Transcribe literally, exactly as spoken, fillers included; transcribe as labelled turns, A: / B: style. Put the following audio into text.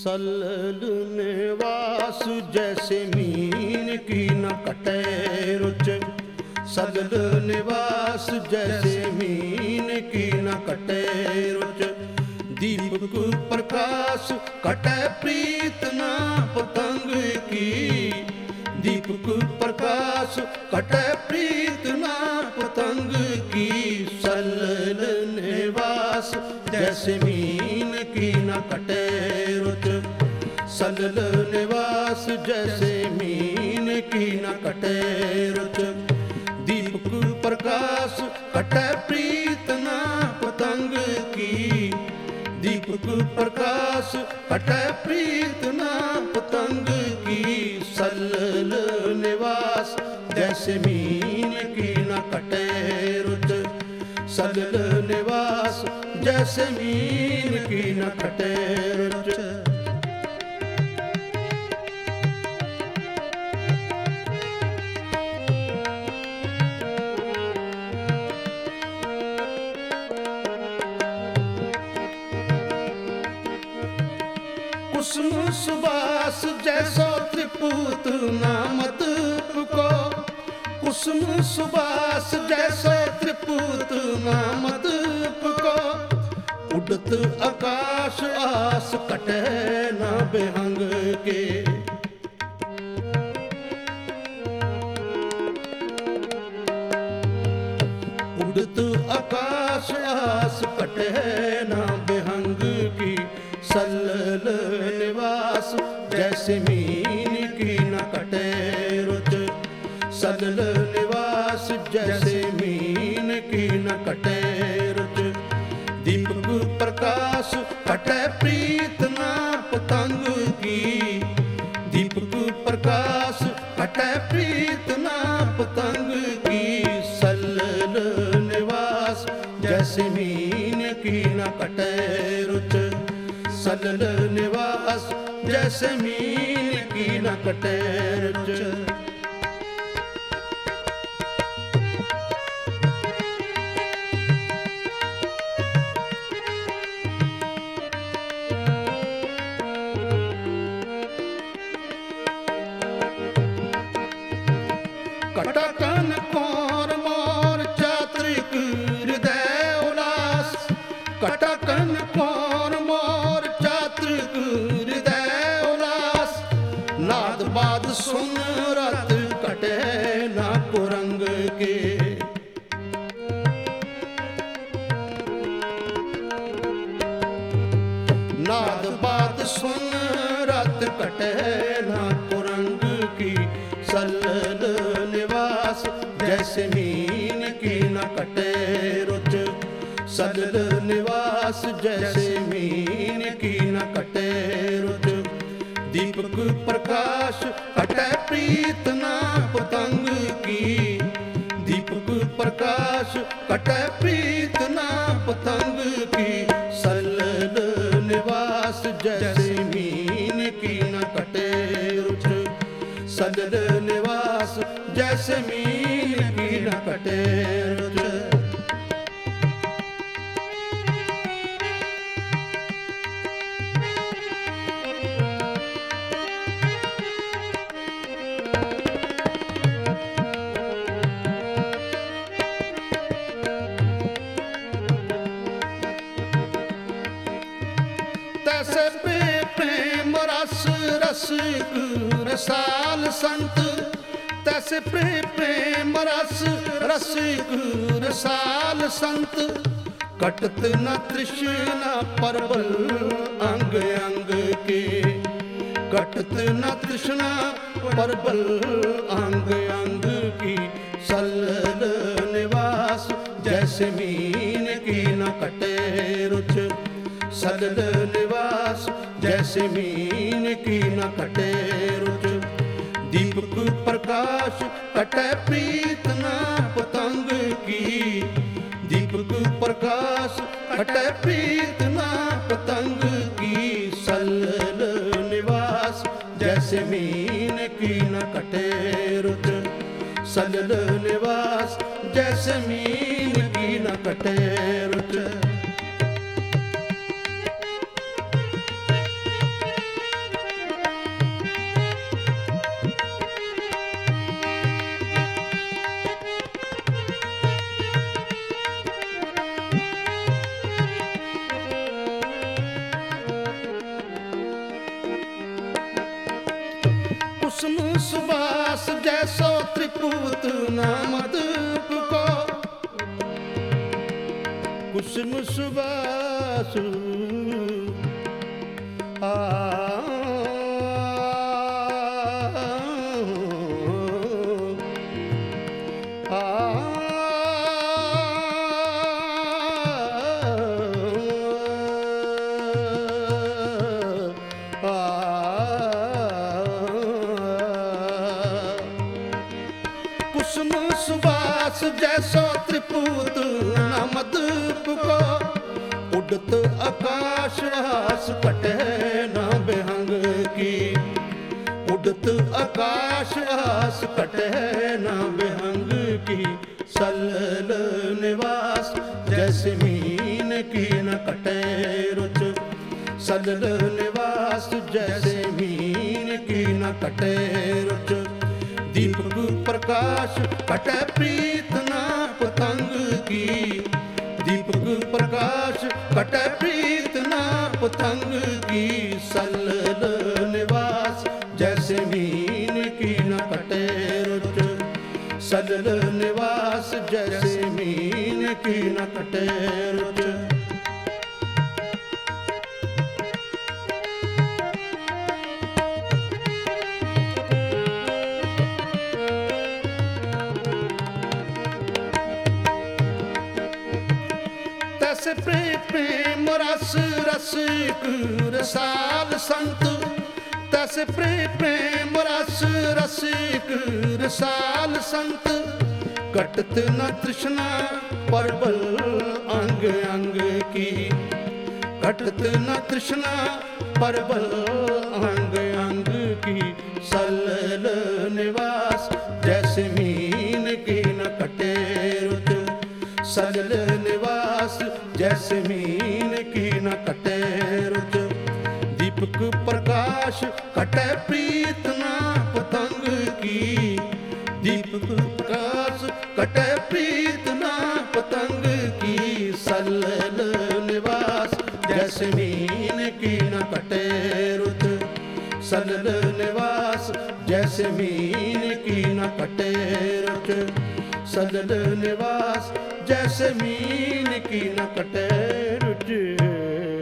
A: सलल निवास जैसे मीन की न कटे रुच। सलल निवास जैसे मीन की न कटे रुच। दीपक प्रकाश कटे प्रीत न पतंग की। दीपक प्रकाश कटे प्रीत न पतंग की। सलल निवास जैसे मीन की न कटे रुच। सलल निवास जैसे मीन की न कटे रुच। दीपक प्रकाश कटे प्रीत न पतंग की। दीपक प्रकाश कटे प्रीत न पतंग की। सलल निवास जैसे मीन की न कटे रुच। सलल निवास जैसे मीन की न कटे रुच। कुसुम सुबास जैसो त्रिपुत नामत को। कुसुम सुबास जैसो त्रिपुत नामत को। उड़त आकाश आस कटे न बेहंग के। उड़त आकाश आस कटे न बेहंग की। सलल निवास जैसे मीन की न कटे रुच। सलल निवास जैसे मीन की न कटे रुच। दीपक प्रकाश कटे प्रीत न पतंग की। दीपक प्रकाश कटे प्रीत न पतंग की। सलल निवास जैसे मीन की न कटे रुच। सलल निवास जैसे मीन की न कटे रुच। कटकन कौर मोर चात्रिक हृदय उल्लास। कटकन कौर मोर चात्रिक हृदय उल्लास। नाद बाद सुन रत कटे न कुरंग के। नाद बाद सुन रत कटे न कुरंग की। सलल निवास जैसे मीन की न कटे रुच। सलल निवास जैसे मीन की न कटे रुच। दीपक प्रकाश कटे प्रीत न पतंग की। दीपक प्रकाश कटे प्रीत न पतंग की। सलल निवास जैसे मीन की न कटे रुच। सलल निवास जैसे मीन की न कटे रुच। तैसे प्रेम रस रस रसाल संत। तैसे प्रेम रस रस रसाल संत। कटत न तृष्णा परबल अंग अंग के। कटत न तृष्णा परबल अंग अंग की। सलल निवास जैसे मीन की न कटे रुच। सलल निवास जैसे मीन की न कटे रुच। दीपक प्रकाश कटे प्रीत न पतंग की। दीपक प्रकाश कटे प्रीत न पतंग की। सलल निवास जैसे मीन की न कटे रुच। सलल निवास जैसे मीन की न कटे रुच। कुसुम सुबास जैसो त्रिपुत नामद को कुसुम सुबास आ कुसुम सुबास जैसो त्रिपुत नामद को उड़त आकाश हास कटे न बेहंग की उड़त आकाश हास कटे न बेहंग की सलल निवास जैसे मीन की न कटे रुच सलल निवास जैसे मीन की न कटे रुच दीपक प्रकाश कटे प्रीत ना पतंग की दीपक प्रकाश कटे प्रीत ना पतंग की सलल निवास जैसे मीन की न कटे रुच सलल निवास जैसे मीन की न कटे रुच तैसे प्रेम रस रस रसाल संत तैसे प्रेम रस रस रसाल संत कटत न तृष्णा परबल अंग अंग की कटत न तृष्णा परबल अंग अंग की सलल निवास जैसे मीन की न कटे रुच सलल निवास जैसे मीन की न कटे रुच दीपक प्रकाश कटे प्रीत ना पतंग की दीपक प्रकाश कटे प्रीत ना पतंग की सलल निवास जैसे मीन की न कटे रुच सलल निवास जैसे मीन की न कटे रुच सलल निवास जैसे मीन की न कटे रुच।